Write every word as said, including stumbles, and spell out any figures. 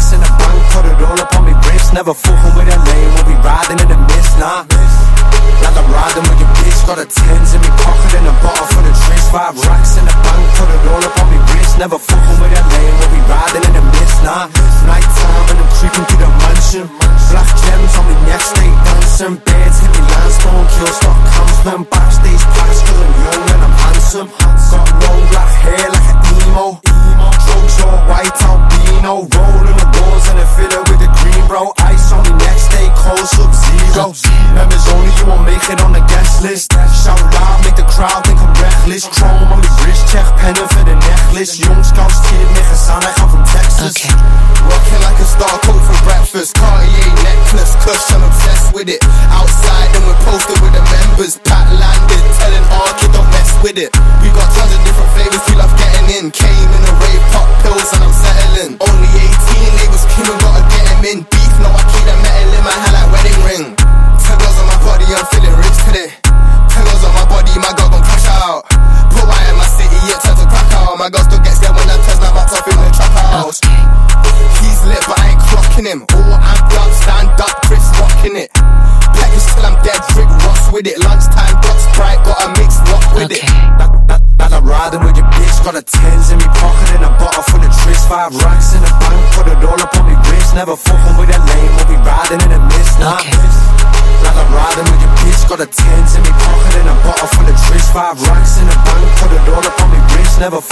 racks in the bank, put it all up on me wrist. Never fucking with a lane, we'll be riding in the mist, nah. Like I'm riding with your bitch, got a tens in me pocket and a bottle full of tricks. Five racks in the bank, put it all up on me wrist. Never fucking with a lane, we'll be riding in the mist, nah. Night time and I'm creeping through the mansion. Black gems on me neck, stay dancing. Beds hit me landstone, kill stock Kampman. Backstage pass cause I'm young and I'm handsome. Got long black hair like an emo. Drugs all white albino. Rolling the walls and a filler with the green, bro. Ice on me neck, stay cold, sub-zero. Members only, you won't make it on the guest list. Shout loud, make the crowd think I'm reckless. Chrome on me wrist, check penning for the necklace. Young scouts, kid, make a sound like I'm from Texas. Okay. Rocking like a star coat for breakfast. Cartier necklace, cush, I'm obsessed with it. Outside and we're posted with the members. Pat landed, telling our kid don't mess with it. We got tons of different flavors, we love getting in. Came in a rave, pop pills and I'm settling. Only eighteen, labels came and gotta get him in. Beef, no I keep the metal in my hand like wedding ring. Ten girls on my body, I'm feeling rich today. Ten girls on my body, my girl gon' crash out. Put wire in my city, it turns to crack out. My girl still gets scared when I turn my box off in the trap house. He's lit but I ain't clocking him. All amped up, stand up, Chris rocking it. Package till I'm dead, Rick Ross with it. Lunchtime, got Sprite, got a mix, rock with Okay. it. Like I'm riding with your bitch, got a tens in me pocket and a bottle full of tricks. Five racks in the bank, put it all up on me wrist. Never fucking with a lane, we'll be riding in the mist, nah. Okay. Like I'm riding with your bitch, got a tens in me pocket and a bottle full of tricks. Five racks in the bank, put it all up on me wrist. Never